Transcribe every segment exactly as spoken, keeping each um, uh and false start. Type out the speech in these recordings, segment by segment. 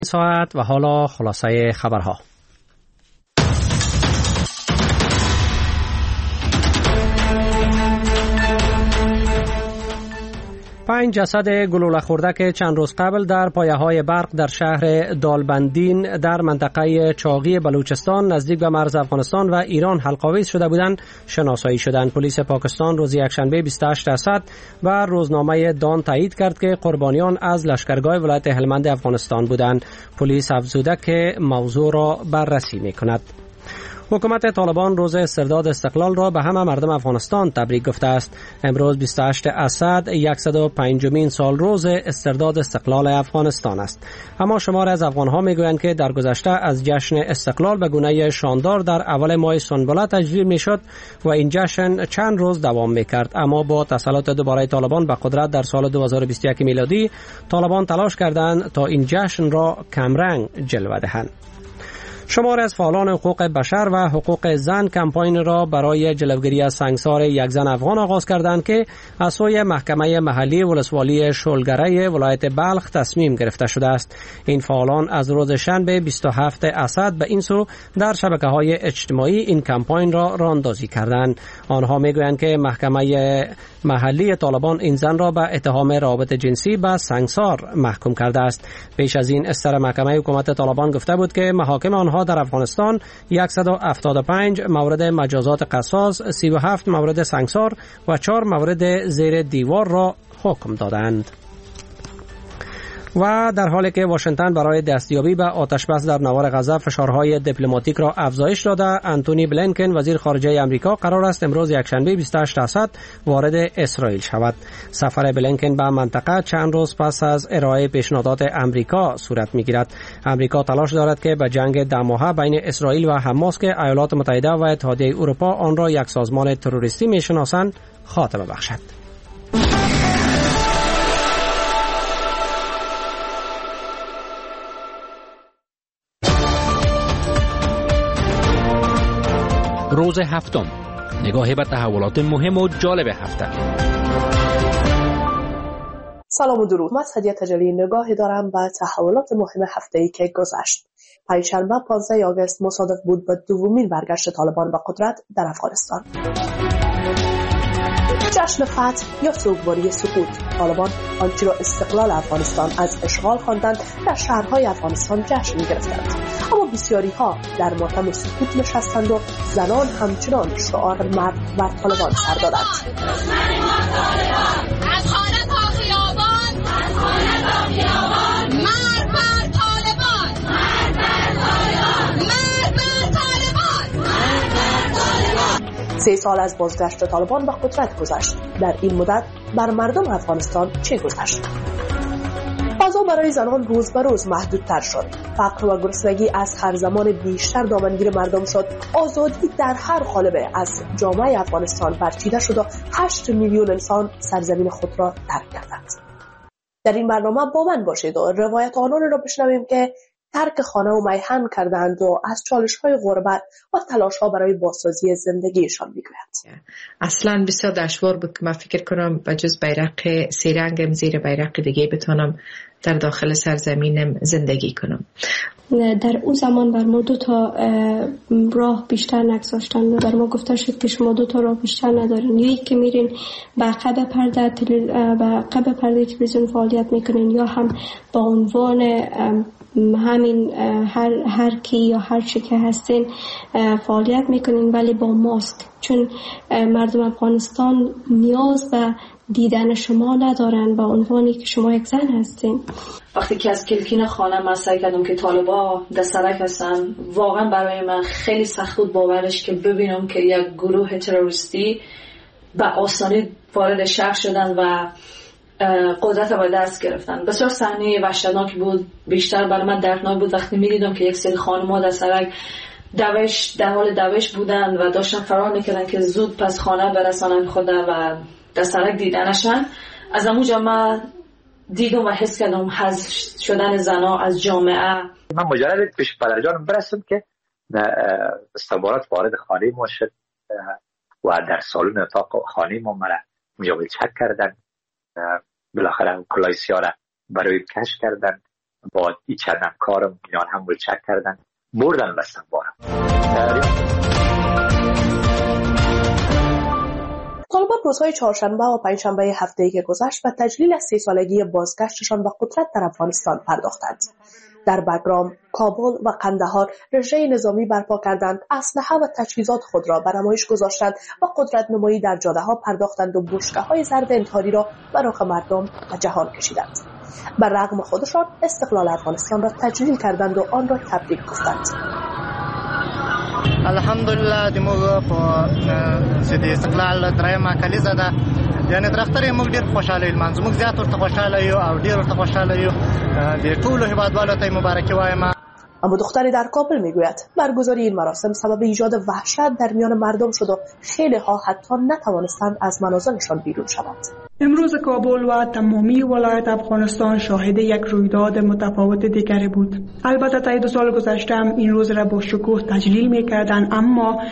ساعت و حالا خلاصه خبرها. پنج جسد گلوله خورده که چند روز قبل در پایه‌های برق در شهر دالبندین در منطقه چاقی بلوچستان نزدیک به مرز افغانستان و ایران حلق‌آویز شده بودند شناسایی شدند. پلیس پاکستان روز یکشنبه بیست و هشت اسد و روزنامه دان تایید کرد که قربانیان از لشکرگاه ولایت هلمند افغانستان بودند. پلیس افزوده که موضوع را بررسی می‌کند. حکومت طالبان روز استرداد استقلال را به همه مردم افغانستان تبریک گفته است. امروز بیست و هشت اسد صد و پنجمین سال روز استرداد استقلال افغانستان است. اما شمار از افغان‌ها میگویند که در گذشته از جشن استقلال به گونه شاندار در اول ماه سنبله تجلیل میشد و این جشن چند روز دوام میکرد، اما با تسلط دوباره طالبان به قدرت در سال دو هزار و بیست و یک میلادی طالبان تلاش کردند تا این جشن را کمرنگ جلوه دهند. شمار از فعالان حقوق بشر و حقوق زن کمپاین را برای جلوگیری از سنگسار یک زن افغان آغاز کردند که از سوی محکمه محلی ولسوالی شلگره ولایت بلخ تصمیم گرفته شده است. این فعالان از روز شنبه بیست و هفت اسد به این سو در شبکه‌های اجتماعی این کمپاین را راهاندازی کردند. آنها میگویند که محکمه محلی طالبان این زن را به اتهام روابط جنسی به سنگسار محکوم کرده است. پیش از این استر محکمه حکومت طالبان گفته بود که محاکم آنها در افغانستان صد و هفتاد و پنج مورد مجازات قصاص، سی و هفت مورد سنگسار و چهار مورد زیر دیوار را حکم دادند. و در حالی که واشنگتن برای دستیابی به آتشبس در نوار غزه فشارهای دیپلماتیک را افزایش داده، انتونی بلینکن وزیر خارجه آمریکا قرار است امروز یکشنبه بیست و هشت اسد وارد اسرائیل شود. سفر بلینکن به منطقه چند روز پس از ارائه پیشنهادات آمریکا صورت می‌گیرد. آمریکا تلاش دارد که به جنگ ده ماهه بین اسرائیل و حماس که ایالات متحده و اتحادیه اروپا آن را یک سازمان تروریستی می‌شناسند خاتمه بخشد. روز هفتم، نگاهی به تحولات مهم و جالب هفته. سلام و درود. من سدیه تجلی نگاهی دارم به تحولات مهم هفته‌ای که گذشت. پنجشنبه پانزده آگوست مصادف بود با دومین برگشت طالبان به قدرت در افغانستان. جشن فتح یا سوگواری سقوط. طالبان آنچه را استقلال افغانستان از اشغال خواندند در شهرهای افغانستان جشن گرفتند، اما بسیاری ها در ماتم سقوط نشستند و زنان همچنان شعار مرد بر طالبان سر دادند. از خانه تا خیابان، از خانه تا خیابان، مرد بر طالبان، مرد بر طالبان، مرد بر طالبان، مرد بر طالبان. سه سال از بازگشت طالبان به قدرت گذشت. در این مدت بر مردم افغانستان چه گذشت؟ فضا برای زنان روز به روز محدودتر شد. فقر و گرسنگی از هر زمان بیشتر دامنگیر مردم شد. آزادی در هر قالب از جامعه افغانستان برچیده شد و هشت میلیون انسان سرزمین خود را ترک کردند. در این برنامه با من باشید و روایت آنان را بشنویم که ترک خانه و میهن کردند و از چالش‌های غربت و تلاش‌ها برای بازسازی زندگیشان میگویند. اصلاً بسیار دشوار بود که من فکر کنم به جز بیرق سه رنگم زیر بیرق دیگه بتونم در داخل سرزمینم زندگی کنم. در اون زمان بر ما دو تا راه بیشتر نگذاشتن. بر ما گفته شد که شما دو تا راه بیشتر ندارین، یا یک که میرین به عقب پرده تل... به عقب پرده تلویزیون فعالیت میکنین، یا هم با عنوان همین هر هر کی یا هر چی که هستین فعالیت میکنین ولی با ماسک، چون مردم افغانستان نیاز به دیدن شما ندارن با عنوانی که شما یک زن هستین. وقتی که از کلکین خانه من سعی کردم که طالبا دسترک هستن، واقعا برای من خیلی سخت بود باورش که ببینم که یک گروه تروریستی به آسانی وارد شهر شدن و قدرت را به دست گرفتن. بسیار صحنه وحشتناک بود. بیشتر برای من دردناک بود وقتی می‌دیدم که یک سری خانم‌ها در سرک دوش در حال دوش بودن و داشتن فرار می‌کردن که زود پس خانه برسانن خودم و در سرک دیدنشان. از اونجا من دیدم و حس کردم حذف شدن زنا از جامعه. من مجرد پیش پدرجانم برسم که استخبارات وارد خانه ما شد و در سالن اتاق خانه ما مرا مجابل چک کردن. بالاخره کلاه سیاه را برای کش کردن با این چند همکارم اینا هم ولچک کردن بردن بستن بارم. طالبان روزهای چهارشنبه و پنجشنبه هفته‌ای که گذشت به تجلیل از سی سالگی بازگشتشان به قدرت در افغانستان پرداختند. در بگرام، کابل و قندهار رژه نظامی برپا کردند، اسلحه و تجهیزات خود را به نمایش گذاشتند و قدرت نمایی در جاده‌ها پرداختند و بشکه‌های زرد انتحاری را به رخ مردم و جهان کشیدند. بر رغم خودشان استقلال افغانستان را تجلیل کردند و آن را تبریک گفتند. الحمدلله د موږ په د استقلال درېیمه کلیزه ده، یعنې درخترې موږ ډېر خوشحاله یو، موږ زیات ورته خوشحاله یو او ډېر ورته خوشحاله یو. د ټولو هیوادوالو ته مبارکي وایم. اما دختری در کابل میگوید برگزاری این مراسم سبب ایجاد وحشت در میان مردم شد و خیلی ها حتی نتوانستند از منازلشان بیرون شوند. امروز کابل و تمامی ولایت افغانستان شاهد یک رویداد متفاوت دیگری بود. البته تا دو سال گذشته هم این روز را با شکوه تجلیل می‌کردند، اما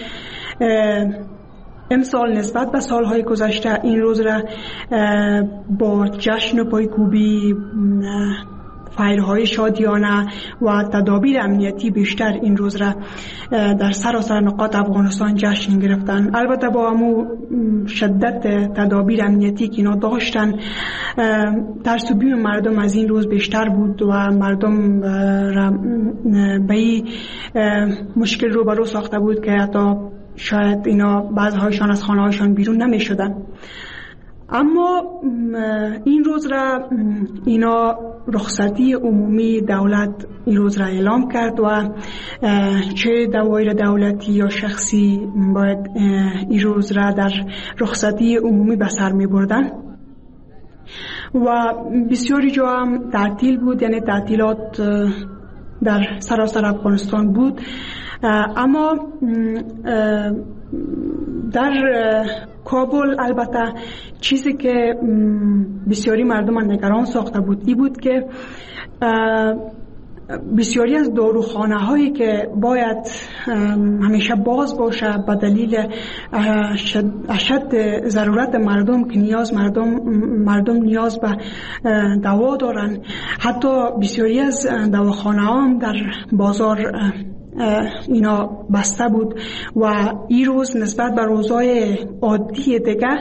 امسال نسبت به سالهای گذشته این روز را با جشن و پایکوبی، فایرهای شادیانه و تدابیر امنیتی بیشتر این روز را در سراسر نقاط افغانستان جشن گرفتن. البته با همو شدت تدابیر امنیتی که اینا داشتن، ترسوبی مردم از این روز بیشتر بود و مردم را به این مشکل رو برو ساخته بود که حتی شاید اینا بعضهایشان از خانه هایشان بیرون نمی شدن. اما این روز را اینا رخصتی عمومی دولت این روز را اعلام کرد و چه دوایر دولتی یا شخصی باید این روز را در رخصتی عمومی به سر می بردن و بسیاری جا هم تعطیل بود، یعنی تعطیلات در سراسر افغانستان بود. اما در کابل البته چیزی که بسیاری مردم نگران ساخته بود این بود که بسیاری از داروخانه هایی که باید همیشه باز باشه به دلیل اشد ضرورت مردم که نیاز مردم مردم نیاز به دوا دارن، حتی بسیاری از دواخانه ها هم در بازار اینا بسته بود و این روز نسبت به روزهای عادی دیگه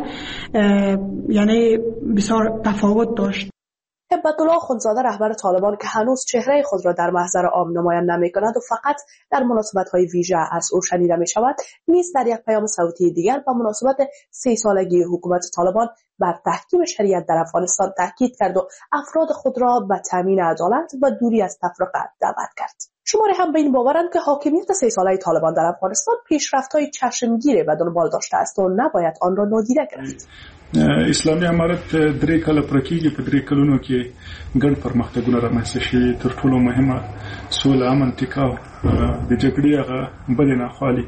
یعنی بسیار تفاوت داشت. هبت‌الله خونزاده رهبر طالبان که هنوز چهره خود را در محضر عام نمایان نمی‌کند و فقط در مناسبت‌های ویژه از او شنیده می‌شود، نیز در یک پیام صوتی دیگر با مناسبت سی سالگی حکومت طالبان بر تحکیم شریعت در افغانستان تاکید کرد و افراد خود را به تامین عدالت و دوری از تفرقه دعوت کرد. شماری هم به این باورند که حاکمیت سی ساله طالبان در افغانستان پیشرفت‌های چشمگیر به دنبال داشته است و نباید آن را نادیده گرفت. اسلامي امارت درې کاله پرکیږي، په درې کلونو کې ګڼ پرمختګونه رامنځته شوي. تر ټولو مهمه سوله، امن، ټیکاو، د جګړې هغه بدې ناخوالې،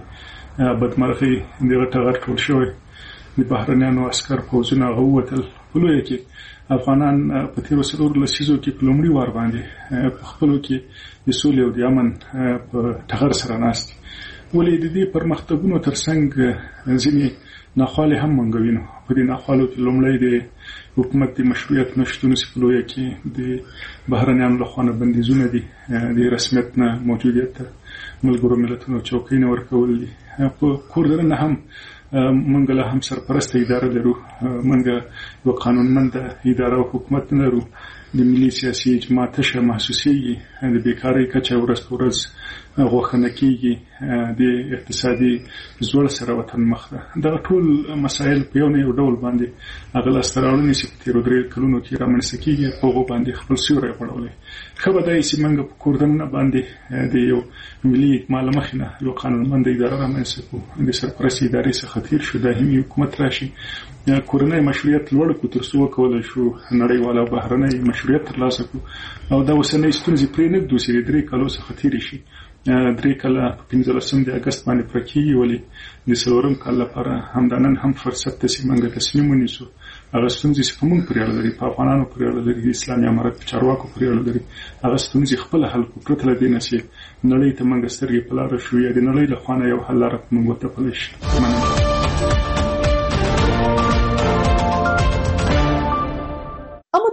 بدمرغۍ دغه ټغر ټول شوی. د بهرنیانو عسکر پوځونه هغه ووتل. په لویه کې افغانان په تېرو څلورو لسیزو کې په لومړي وار باندې په خپلو کې د سولې او د امن په ټغر سره ناست دي. ولې د دې پرمختګونو ترڅنګ ځینې ناخوالې هم منګوینو. په دې ناخوالو کې لومړی د حکومت د مشروعیت نشتون سپلویه کې د بهرنیانو لخوا نه بندیزونه دي، د رسمیت نه موجودیت ته ملګرو ملتونو چوکۍ نه ورکول دي. په کور دننه هم موږ له هم سرپرسته اداره لرو، موږ یو قانونمنده اداره او حکومت نه لرو. د ملي سیاسي اجماع تشه محسوسېږي، د بیکارۍ کچه ورځ په ورځ غوښنه کېږي، د اقتصادي زوړ سره وطن مخ ده. دغه ټول مسایل په یو نه یو ډول باندې هغه لاسته راوړنې چې په تېرو درې کلونو کې رامنځته کېږي په هغو باندې خپل سیوری غوړولی. ښه به دا وي چې موږ په کور دننه باندې د یو ملي اجماع له مخې نه یو قانونمنده اداره رامنځته کړو، د سرپرستې ادارې څخه تېر شو، دایمي حکومت راشي، کورنی مشروعیت لوړ کړو تر څو وکولی شو نړیوال او بهرنی مشروعیت ترلاسه کړو. او دا اوسنۍ ستونزې پرې نه ږدو چې د درې کالو څخه تېرې شي. درې کاله په پنځلسم د اګست باندې پوره کېږي، ولې د څلورم کال لپاره همدا نن هم فرصت ته چې موږ تصمیم ونیسو. هغه ستونزې چې په موږ پورې اړه لري، په افغانانو پورې اړه لري، د اسلامي امارت په چارواکو پورې اړه لري، هغه ستونزې خپله حل کړو پرته له دې نه چې نړۍ ته موږ سترګې په لاره شو یا د نړۍ له خوا نه یو حل لاره موږ وتپلی شي. اما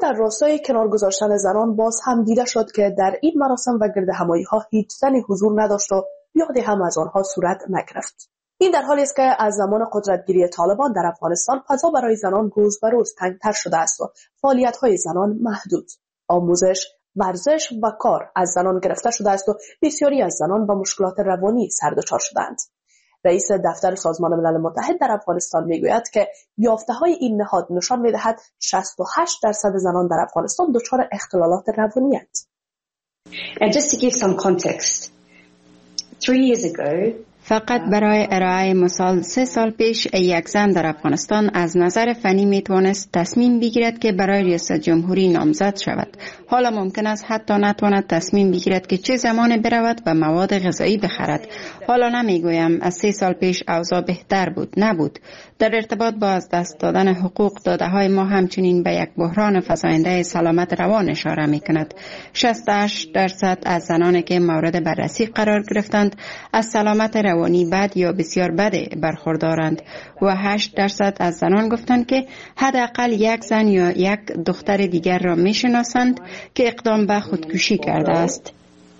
در راستای کنار گذاشتن زنان باز هم دیده شد که در این مراسم و گرد همایی ها هیچ زنی حضور نداشت و یادی هم از آنها صورت نگرفت. این در حالی است که از زمان قدرتگیری طالبان در افغانستان فضا برای زنان روز به روز تنگتر شده است و فعالیت‌های زنان محدود. آموزش، ورزش و کار از زنان گرفته شده است و بسیاری از زنان با مشکلات روانی سردچار شدند. رئیس دفتر سازمان ملل متحد در افغانستان میگوید که یافته‌های این نهاد نشان می‌دهد شصت و هشت درصد زنان در افغانستان دچار اختلالات روانی اند. And just to give some context, three years ago فقط برای ارائه مثال سه سال پیش یک زن در افغانستان از نظر فنی میتوانست تصمیم بگیرد که برای ریاست جمهوری نامزد شود. حالا ممکن است حتی نتواند تصمیم بگیرد که چه زمان برود و مواد غذایی بخرد. حالا نمیگویم از سه سال پیش اوضاع بهتر بود، نبود. در ارتباط با از دست دادن حقوق داده های ما همچنین به یک بحران فزاینده سلامت روان اشاره می کند. شصت و هشت درصد از زنانی که مورد بررسی قرار گرفتند از سلامت روانی بد یا بسیار بد برخوردارند و هشت درصد از زنان گفتند که حداقل یک زن یا یک دختر دیگر را می شناسند که اقدام به خودکشی کرده است.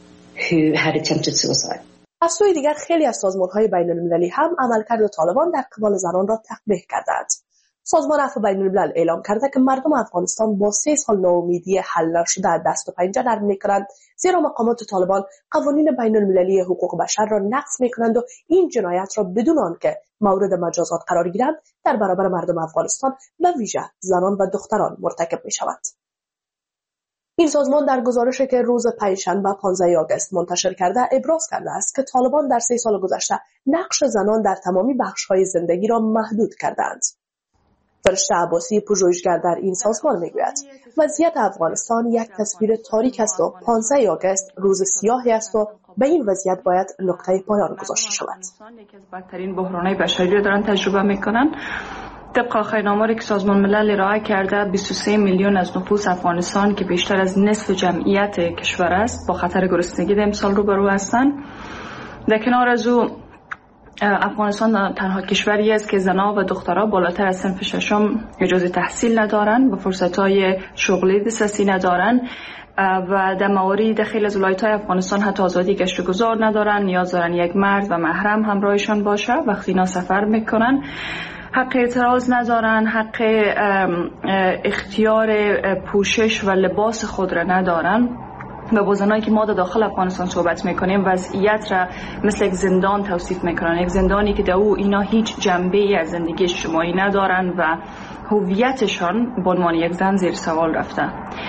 از سوی دیگر خیلی از سازمان‌های بین‌المللی هم عملکرد طالبان در قبال زنان را تقبیح کردند. سازمان عفو بین‌الملل اعلام کرده که مردم افغانستان با سه سال ناامیدی حل نشده دست و پنجه نرم می‌کنند، زیرا مقامات طالبان قوانین بین‌المللی حقوق بشر را نقض می‌کنند و این جنایت را بدون آنکه مورد مجازات قرار گیرند در برابر مردم افغانستان و ویژه زنان و دختران مرتکب می‌شوند. این سازمان در گزارشی که روز پنجشنبه پانزده آگوست منتشر کرده ابراز کرده است که طالبان در سه سال گذشته نقش زنان در تمامی بخش‌های زندگی را محدود کردند. فرشته عباسی پژوهشگر در این سازمان میگوید وضعیت افغانستان یک تصویر تاریک است و پانزده آگوست روز سیاهی است و به این وضعیت باید نقطه پایان گذاشته شود. یکی از بدترین بحران‌های بشری را دارن تجربه میکنن. طبق آخرین آماری که سازمان ملل ارائه کرده بیست و سه میلیون از نفوس افغانستان که بیشتر از نصف جمعیت کشور است با خطر گرسنگی در امسال روبرو هستند. در کنار از او افغانستان تنها کشوری است که زنان و دخترها بالاتر از صنف ششم اجازه تحصیل ندارند و فرصت‌های شغلی دسترسی ندارند و در موارد خیلی از ولایت‌های افغانستان حتی آزادی گشت و گذار ندارند. نیاز دارند یک مرد و محرم همراهشان باشه وقتی اینا سفر میکنن. حق اعتراض ندارن، حق اختیار پوشش و لباس خود را ندارن. و با زنایی که ما در داخل افغانستان صحبت میکنیم وضعیت را مثل یک زندان توصیف میکنن، یک زندانی که در او اینا هیچ جنبه از زندگی اجتماعی ندارن و هویتشان به عنوان یک زن زیر سوال رفته.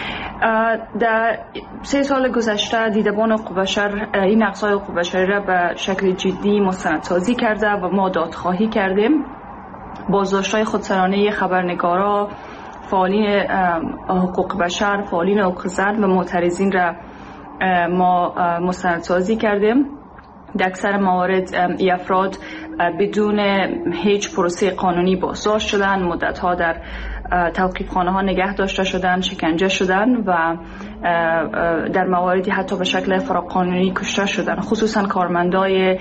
در سه سال گذشته دیدبان حقوق بشر این نقض‌های حقوق بشری را به شکل جدی مستندسازی کرده و ما دادخواهی کردیم. بازداشت‌های خودسرانه خبرنگارا، فعالین حقوق بشر، فعالین حقوق زن و معترضین را ما مستندسازی کردیم. در اکثر موارد ای افراد بدون هیچ پروسه قانونی بازداشت شدند، مدت‌ها در توقیفخانه ها نگه داشته شدند، شکنجه شدند و در مواردی حتی به شکل فراقانونی کشته شدند. خصوصا کارمندای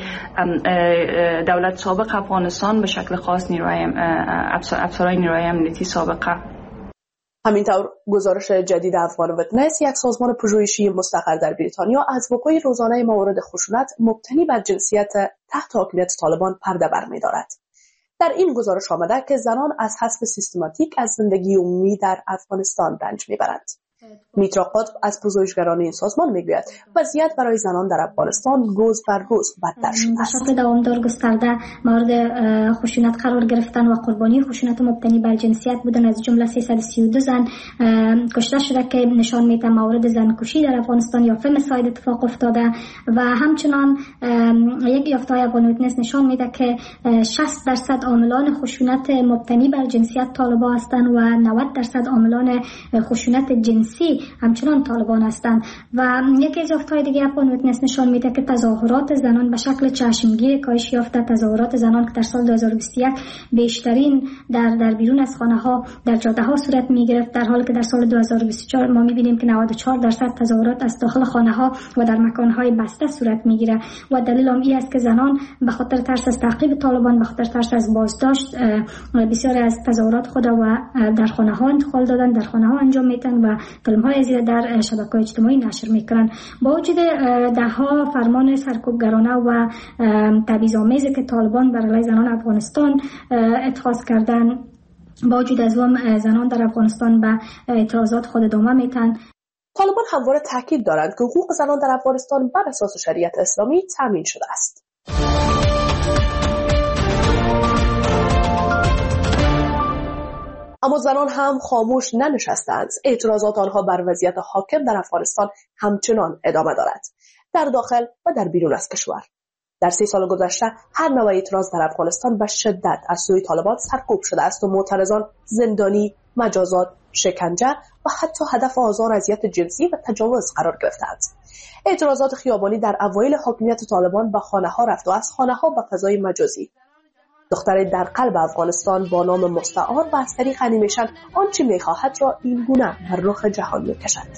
دولت سابق افغانستان به شکل خاص نیروهای افسرهای نیروهای امنیتی سابقه. همینطور گزارش جدید افغان ویتنس، یک سازمان پژوهشی مستقر در بریتانیا، از وقوع روزانه موارد خشونت مبتنی بر جنسیت تحت حاکمیت طالبان پرده برمی‌دارد. در این گزارش آمده که زنان از حذف سیستماتیک از زندگی عمومی در افغانستان رنج میبرند. میترا قطب از پژوهشگران این سازمان میگوید وضعیت برای زنان در افغانستان روز بر روز بدتر شده است. به شکل دوامدار گسترده مورد خشونت قرار گرفتن و قربانی خشونت مبتنی بر جنسیت بودن، از جمله سیصد و سی و دو زن کشته شده که نشان میده مورد زنکشی در افغانستان یا فمساید اتفاق افتاده و همچنان یک یافته‌های افغان ویتنس نشان میده که شصت درصد عاملان خشونت مبتنی بر جنسیت طالبان هستند و نود درصد عاملان خشونت جنسی جنسی همچنان طالبان هستند. و یکی از یافته‌های دیگه افغان ویتنس نشان میده که تظاهرات زنان به شکل چشمگیر کاهش یافته. تظاهرات زنان که در سال دو هزار و بیست و یک بیشترین در در بیرون از خانه ها در جاده ها صورت می گرفت، در حالی که در سال دو هزار و بیست و چهار ما می بینیم که نود و چهار درصد تظاهرات از داخل خانه ها و در مکان های بسته صورت می گیره. و دلیل هم این است که زنان به خاطر ترس از تعقیب طالبان، به خاطر ترس از بازداشت، بسیاری از تظاهرات خود و در خانه ها انتقال دادن، در خانه ها انجام میدن و فیلم های زیاد در شبکه‌های اجتماعی نشر میکنن. با وجود ده ها فرمان سرکوبگرانه و تبعیض‌آمیزی که طالبان بر علیه زنان افغانستان اتخاذ کردن، با وجود از اون زنان در افغانستان به اعتراضات خود ادامه میتن. طالبان همواره تاکید دارند که حقوق زنان در افغانستان بر اساس شریعت اسلامی تامین شده است. اما زنان هم خاموش ننشستند. اعتراضات آنها بر وضعیت حاکم در افغانستان همچنان ادامه دارد، در داخل و در بیرون از کشور. در سی سال گذشته هر نوع اعتراض در افغانستان به شدت از سوی طالبان سرکوب شده است و معترضان زندانی، مجازات، شکنجه و حتی هدف آزار، اذیت جنسی و تجاوز قرار گرفتند. اعتراضات خیابانی در اوایل حاکمیت طالبان به خانه ها رفت و از خانه ها به فضای مجازی. دختر در قلب افغانستان با نام مستعار و از طریق انیمیشن آنچه میخواهد را این گونه بر رخ جهان میکشد.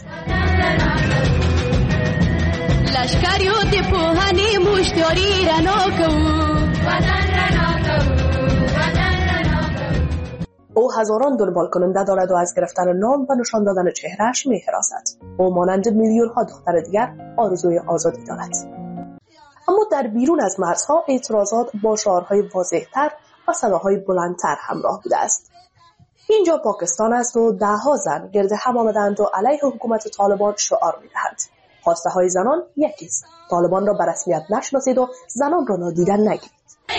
لشکریو دی پوهانی مشتری رنا کو وطن رنا کو وطن رنا کو. او هزاران دنبال کننده دارد و از گرفتن نام و نشان دادن چهرهش می‌هراسد. او مانند میلیون ها دختر دیگر آرزوی آزادی دارد. اما در بیرون از مرزها اعتراضات با شعارهای واضح‌تر و صداهای بلندتر همراه بوده است. اینجا پاکستان است و ده‌ها زن گرد هم آمدند و علیه حکومت طالبان شعار می‌دهند. خواسته های زنان یکیست: طالبان را به رسمیت نشناسید و زنان را نادیده نگیرید.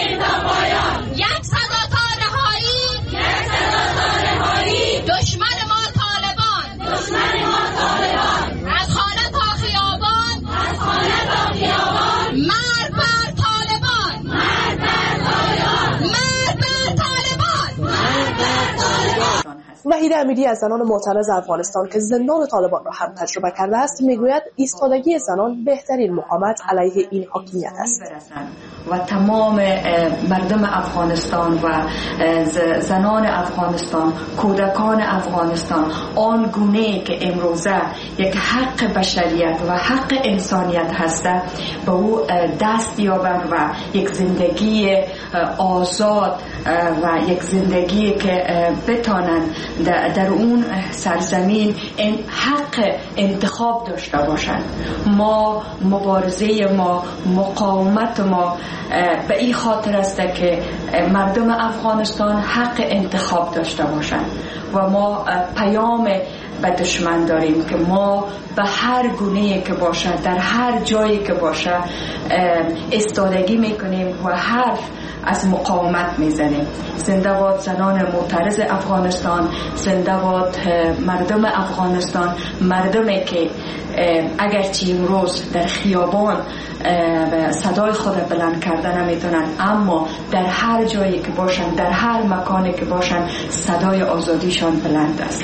یک صدا تا رهایی، یک صدا تا رهایی، دشمن ما طالبان، دشمن ما طالبان، از خانه تا خیابان، از خانه تا خیابان، مرد بر طالبان، مرد بر طالبان، مرد بر طالبان، مرد بر طالبان. وحیده امیری از زنان معترض افغانستان که زندان طالبان را هم تجربه کرده است میگوید ایستادگی زنان بهترین مقاومت علیه این حاکمیت است. و تمام مردم افغانستان و زنان افغانستان، کودکان افغانستان آن گونه که امروزه یک حق بشریت و حق انسانیت هسته به او دست یابند و یک زندگی آزاد و یک زندگی که بتانند در اون سرزمین حق انتخاب داشته باشند. ما مبارزه ما، مقاومت ما به این خاطر است که مردم افغانستان حق انتخاب داشته باشند و ما پیام به دشمن داریم که ما به هر گونه‌ای که باشه، در هر جایی که باشه ایستادگی میکنیم و حرف از مقاومت میزنیم. زنده باد زنان معترض افغانستان، زنده باد مردم افغانستان، مردمی که اگرچه امروز در خیابان صدای خود بلند کردن نمیتونن، اما در هر جایی که باشن، در هر مکانی که باشن، صدای آزادیشان بلند است.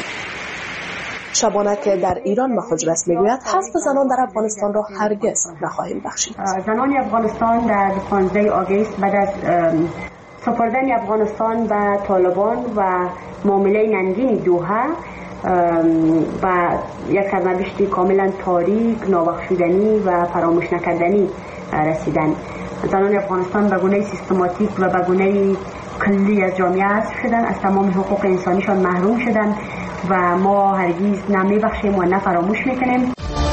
شبانه که در ایران مهاجرت میگوید حذف زنان در افغانستان را هرگز نخواهیم بخشید. زنان افغانستان در پانزده آگوست بعد از سپردن افغانستان به طالبان و معامله ننگین دوحه و یک سرنوشت کاملا تاریک، نابخشودنی و فراموش نکردنی رسیدن، زنان افغانستان به گونه سیستماتیک و به گونه کلی از جامعه حذف شدن، از تمام حقوق انسانیشان محروم شدن و ما هرگز نمیبخشیم و نه فراموش میکنیم.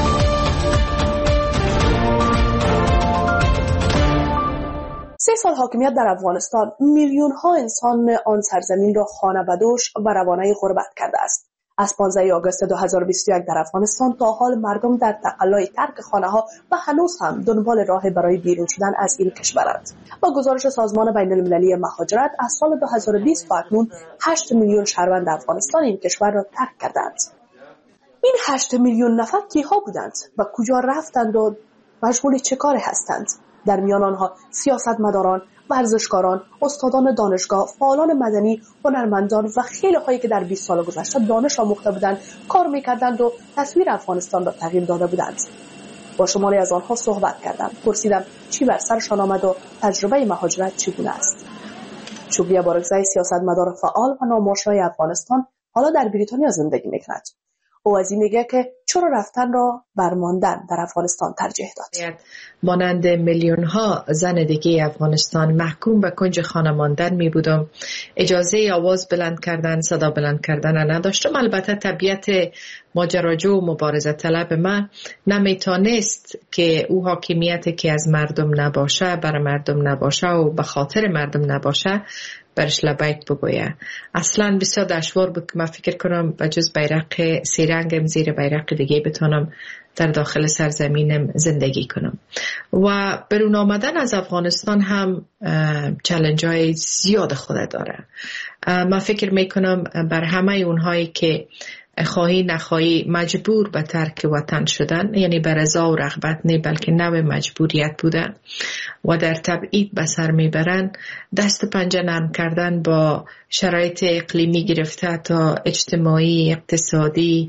سه سال حاکمیت در افغانستان میلیون ها انسان آن سرزمین را خانه بدوش و روانه غربت کرده است. از پانزده آگوست دو هزار و بیست و یک در افغانستان تا حال مردم در تقلای ترک خانه ها و هنوز هم دنبال راه برای بیرون شدن از این کشورند. با گزارش سازمان بین المللی مهاجرت از سال دو هزار و بیست تا اکنون هشت میلیون شهروند افغانستان این کشور را ترک کردند. این هشت میلیون نفر کیها بودند و کجا رفتند و مشغول چه کاری هستند؟ در میان آنها سیاستمداران، ورزشکاران، استادان دانشگاه، فعالان مدنی، هنرمندان و خیلی هایی که در بیست سال گذشته دانش آموخته بودند، کار میکردند و تصویر افغانستان را تغییر داده بودند. با شماری از آنها صحبت کردم. پرسیدم چی بر سرشان آمد و تجربه مهاجرت چگونه است. شکریه بارکزی، سیاستمدار فعال و ناماشنای افغانستان، حالا در بریتانیا زندگی میکند. او از این میگه که چرا رفتن را بر ماندن در افغانستان ترجیح داد. مانند میلیون ها زن دیگه افغانستان محکوم به کنج خانه ماندن می بودم. اجازه آواز بلند کردن، صدا بلند کردن نداشتم. البته طبیعت ماجراجو و مبارزه طلب من نمیتونست که او حاکمیتی که از مردم نباشه، بر مردم نباشه و به خاطر مردم نباشه برش لبیک بگویه. اصلا بسیار دشوار بود که من فکر کنم به جز بیرق سیرنگم زیر بیرق دیگه بتونم در داخل سرزمینم زندگی کنم. و برون آمدن از افغانستان هم چالش های زیاد خود داره. من فکر میکنم بر همه اونهایی که خواهی نخواهی مجبور به ترک وطن شدن، یعنی به رضا و رغبت نه بلکه نوع مجبوریت بودن و در تبعید به سر میبرن، دست پنجه نرم کردن با شرایط اقلیمی گرفته تا اجتماعی، اقتصادی،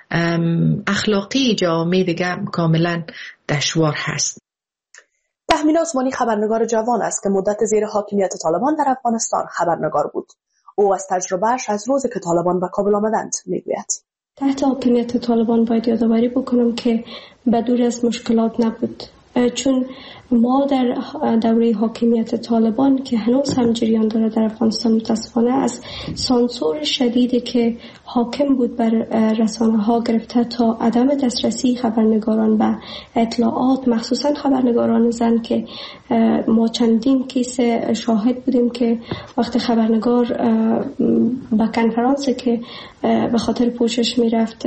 اخلاقی جامعه دیگه کاملا دشوار هست. تحمیل عثمانی خبرنگار جوان است که مدت زیر حاکمیت طالبان در افغانستان خبرنگار بود. او از تجربهش از روزی که طالبان به کابل آمدند میگوید. تحت حاکمیت طالبان باید یادآوری بکنم که بدور از مشکلات نبود، چون ما در دوره حاکمیت طالبان که هنوز هم جریان داره در افغانستان متاسفانه از سانسور شدیدی که حاکم بود بر رسانه ها گرفته تا عدم دسترسی خبرنگاران به اطلاعات، مخصوصا خبرنگاران زن که ما چندین کیس شاهد بودیم که وقت خبرنگار به کنفرانسی که به خاطر پوشش میرفت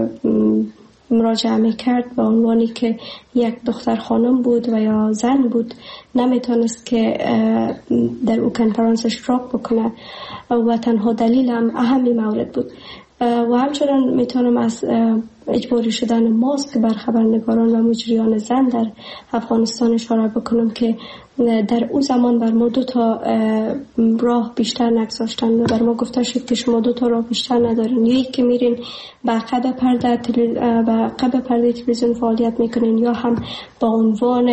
مراجعه میکرد به عنوانی که یک دختر خانم بود و یا زن بود، نمیتونست که در او کنفرانس اشتراک بکنه و تنها دلیل هم اهمی مورد بود. و همچنان میتونم از اجباری شدن ماسک بر خبرنگاران و مجریان زن در افغانستان اشاره بکنم که در او زمان بر ما دو تا راه بیشتر نگذاشتن و بر ما گفته شد که شما دو تا راه بیشتر ندارین، یا یک که میرین به عقب پرده به عقب پرده تلویزیون فعالیت میکنین، یا هم با عنوان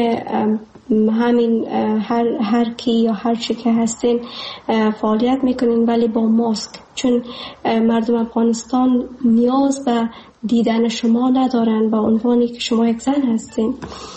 همین هر هر کی یا هر چی که هستین فعالیت میکنین ولی با ماسک، چون مردم افغانستان نیاز به دیدن شما ندارن با عنوانی که شما یک زن هستین.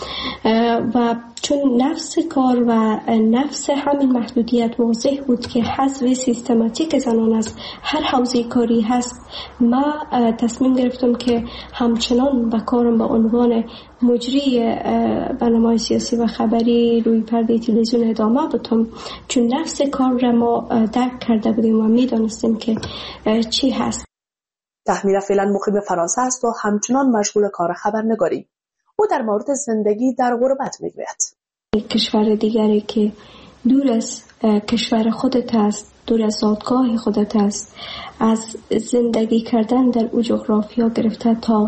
و چون نفس کار و نفس همین محدودیت واضح بود که حذف سیستماتیک زنان از هر حوزه کاری هست، ما تصمیم گرفتم که همچنان به کارم به عنوان مجری برنامه‌های سیاسی و خبری روی پرده تلویزیون ادامه بدم، چون نفس کار را ما درک کرده بودیم و میدانستیم که چی هست. تحمیل فعلا مقیم فرانسه است و همچنان مشغول کار خبرنگاری. او در مورد زندگی در غربت میگوید. کشور دیگری که دور از کشور خودت است، دور از زادگاه خودت است، از زندگی کردن در او جغرافیا گرفته تا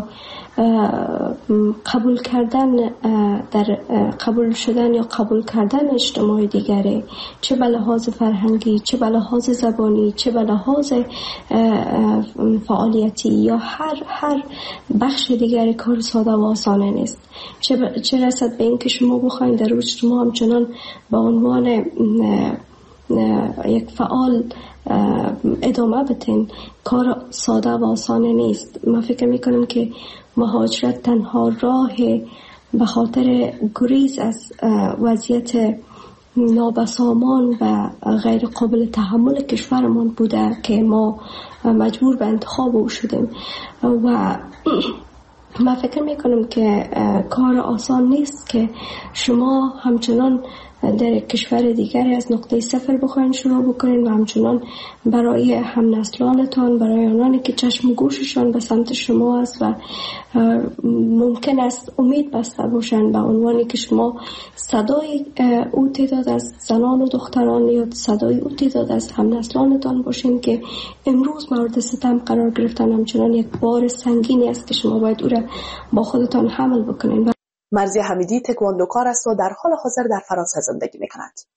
قبول کردن در قبول شدن یا قبول کردن اجتماع دیگری، چه به لحاظ فرهنگی، چه به لحاظ زبانی، چه به لحاظ فعالیتی یا هر هر بخش دیگری کار ساده و آسانه نیست. چه, چه رسد به این که شما بخواید در اجتماع همچنان به عنوان یک فعال ادامه بتین، کار ساده و آسانه نیست. من فکر میکنم که مهاجرت تنها راه به خاطر گریز از وضعیت نابسامان و غیر قابل تحمل کشورمان بوده که ما مجبور به انتخاب او شدیم. و من فکر میکنم که کار آسان نیست که شما همچنان در کشور دیگری از نقطه صفر بخواین شروع بکنین و همچنان برای هم نسلانتان، برای آنانی که چشم و گوششان به سمت شما است و ممکن است امید بسته باشند به عنوانی که شما صدای او تعداد از زنان و دختران یا صدای او تعداد از هم نسلانتان باشین که امروز مورد ستم قرار گرفتن، همچنان یک بار سنگینی است که شما باید او را با خودتان حمل بکنین. مرزی حمیدی تکواندوکار است و در حال حاضر در فرانسه زندگی می‌کند.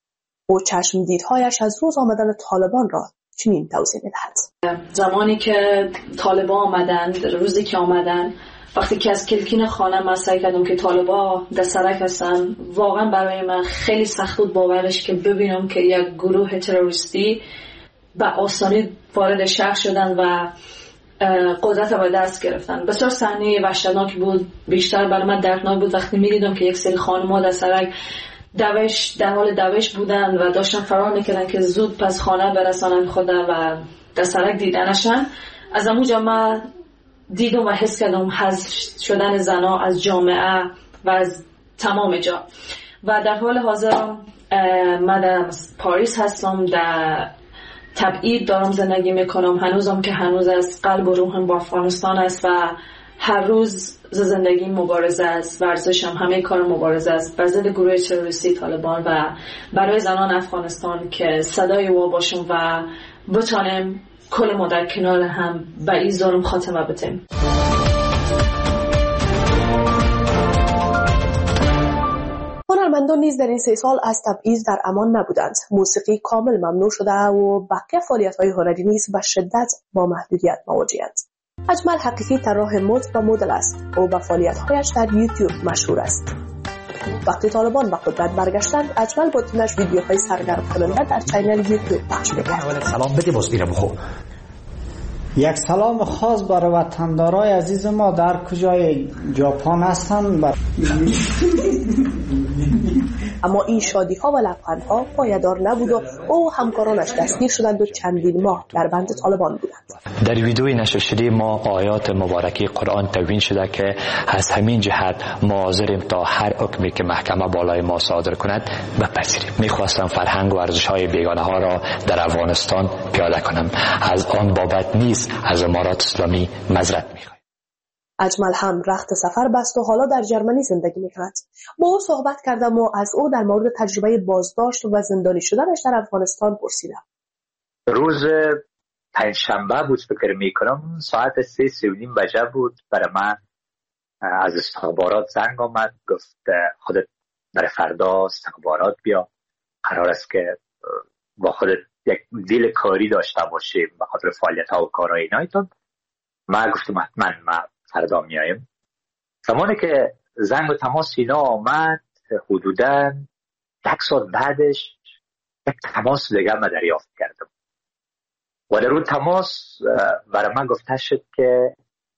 او چشم دیدهایش از روز آمدن طالبان را چنین توضیح می‌دهد. زمانی که طالبان آمدن، روزی که آمدن، وقتی که از کلکین خانه من سعی کردم که طالبان در سرک هستن، واقعا برای من خیلی سخت بود باورش که ببینم که یک گروه تروریستی به آسانی وارد شهر شدن و قدرت را به دست گرفتن. بسیار صحنه وحشتناک بود. بیشتر برای من دردناک بود وقتی می‌دیدم که یک سری خانم‌ها در سرک دوش در حال دوش بودن و داشتن فرار میکردن که زود پس خانه برسانن خودم و در سرک دیدنشن. از اونجا من دیدم و حس کردم حذف شدن زنا از جامعه و از تمام جا. و در حال حاضر من در پاریس هستم، در تبعید دارم زندگی میکنم. هنوزم که هنوز از قلب و روحم با افغانستان است و هر روز زندگی مبارزه است، ورزشم، همه کار مبارزه است بر ضد گروه تروریستی طالبان و برای زنان افغانستان که صدای او باشیم و بتانیم کل ما در کنار هم به این ظلم خاتمه بدیم. هنرمندان نیز در این سه سال از تبعیض در امان نبودند. موسیقی کامل ممنوع شده و بقیه فعالیت‌های هنری نیز به شدت با محدودیت مواجه‌اند. اجمل حقیقی طراح مد و مدل است. او با فعالیت‌هایش در یوتیوب مشهور است. وقتی طالبان به قدرت برگشتند، اجمل با تیمش ویدیوهای سرگرم کننده در چینل یوتیوب پخش می‌کرد. سلام بده باز میرم خو. یک سلام خاص برای وطندارای عزیز ما در کجای ژاپن هستند. بر... اما این شادی ها و لبخندها پایدار نبود و او همکارانش دستگیر شدند و چندین ماه در بند طالبان بودند. در ویدیوی نشر شده ما آیات مبارکی قرآن تبیین شده که از همین جهت ما حاضریم تا هر حکمی که محکمه بالای ما صادر کند بپذیریم. میخواستم فرهنگ و ارزش های بیگانه ها را در افغانستان پیاده کنم. از آن بابت نیز از امارات اسلامی معذرت میخوایم. اجمل هم رخت سفر بست و حالا در جرمنی زندگی میکند. با او صحبت کردم و از او در مورد تجربه بازداشت و زندانی شدنش در افغانستان پرسیدم. روز پنجشنبه بود فکر میکنم، ساعت سه سی و نیم بجه بود. برای من از استخبارات زنگ آمد، گفت خودت برای فردا استخبارات بیا، قرار است که با خودت یک دیل کاری داشته باشیم به خاطر فعالیت ها و کارهای اینایتون. من گفتم حتما من فردا میایم. زمانی که زنگ و تماس اینا آمد، حدوداً یک ساعت بعدش یک تماس دیگه من دریافت کردم و در اون تماس برای من گفته شد که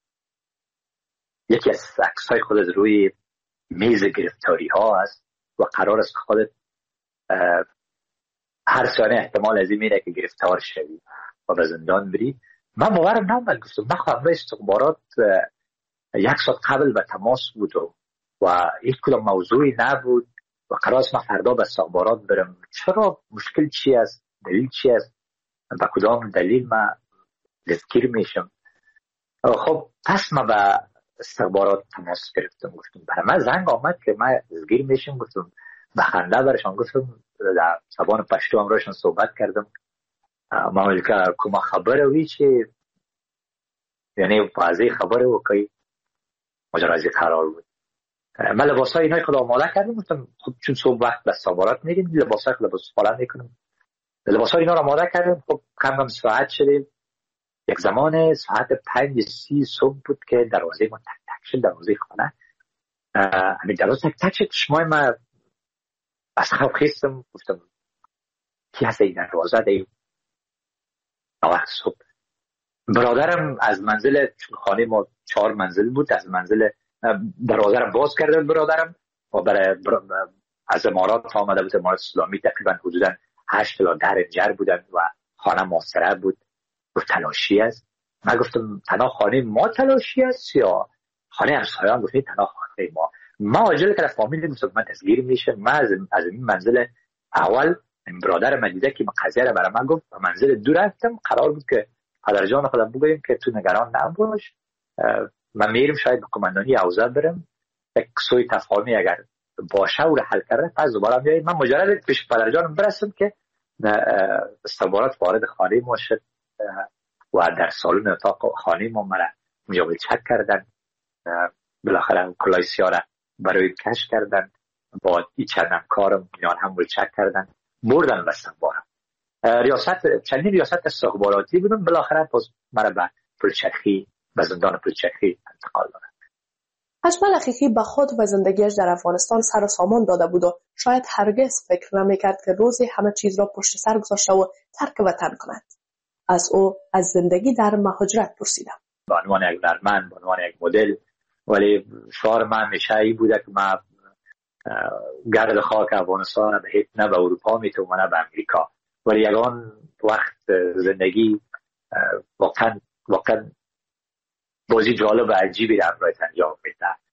یکی از عکس‌های خودت روی میز گرفتاری ها است و قرار است که خودت هر ثانیه احتمال از این میره که گرفتار شوی و به زندان بری. من باورم نمیاد. گفتم من خواهم به استخبارات یک ساعت قبل به تماس بود و هیچ کدام موضوعی نبود و قرار است من فردا به استخبارات برم. چرا؟ مشکل چی است؟ دلیل چی است؟ به کدام دلیل من دستگیر میشم؟ خب پس من به استخبارات تماس گرفتم. گفتم برای من زنگ آمد که من دستگیر میشم. گفتم به خنده برشان گفتم در زبان پشتو همراهشان صحبت کردم. ما ویل که کومه خبره وی چی یعنی واضح خبره و که ماجرای قرار بود. من لباسای اینای خود آماده کردم. گفتم خب چون صبح وقت به استخبارات میریم لباسای خود لباس فعلا میکنم. لباسای اینا رو آماده کردم. خب کم کم ساعت شدیم. یک زمان ساعت پنج سی صبح بود که دروازه ما تک تک شد. دروازه خانه همین دروازه تک تک شد. شمای من از خواب خیستم. گفتم کی هست این دروازه دیم وقت صبح. برادرم از منزل، چون خانه ما چهار منزل بود، از منزل دروازه رو باز کرده برادرم و برای از امارات آمده بود. امارات اسلامی تقریبا حدودا هشت تا ده جر بودن و خانه محاصره بود. گفت تلاشی است. من گفتم تنها خانه ما تلاشی است یا خانه همسایه‌ام؟ گفت تنها خانه ما. ما عاجل که فامیل گفتم من دستگیر میشه. من از از این منزل اول برادر من دیده که قضیه رو برای من گفت و منزل دو رفتم. قرار بود که پدر جان خودم بگویم که تو نگران نباش، من میرم شاید به قماندانی اوضاع برم، یک سوی تفاهمی اگر باشه او رو حل کرده پس دوباره بیایید. من مجرد پیش پدر جانم برسم که استخبارات وارد خانه ما شد و در سالن اتاق خانه ما مرا اونجا ولچک کردن. بالاخره کلاه سیاه را برای کش کردن. با این چند همکارم اینا هم ولچک کردن بردن به استخبارم. ریاست چندین ریاست استخباراتی بودم، بالاخره باز مرا به پلچرخی، به زندان پلچرخی انتقال دادن. اجمل حقیقی به خود و زندگیش در افغانستان سر و سامان داده بود و شاید هرگز فکر نمی‌کرد که روزی همه چیز را پشت سر گذاشته و ترک وطن کند. از او از زندگی در مهاجرت پرسیدم. به عنوان یک هنرمند، به عنوان یک مدل، ولی شعار من همیشه ای بوده که من گرد خاک افغانستان به نه به اروپا میتونم نه به امریکا، ولی یگان وقت زندگی واقعا واقعا بازی جالب و عجیبی در امرایت انجام میده.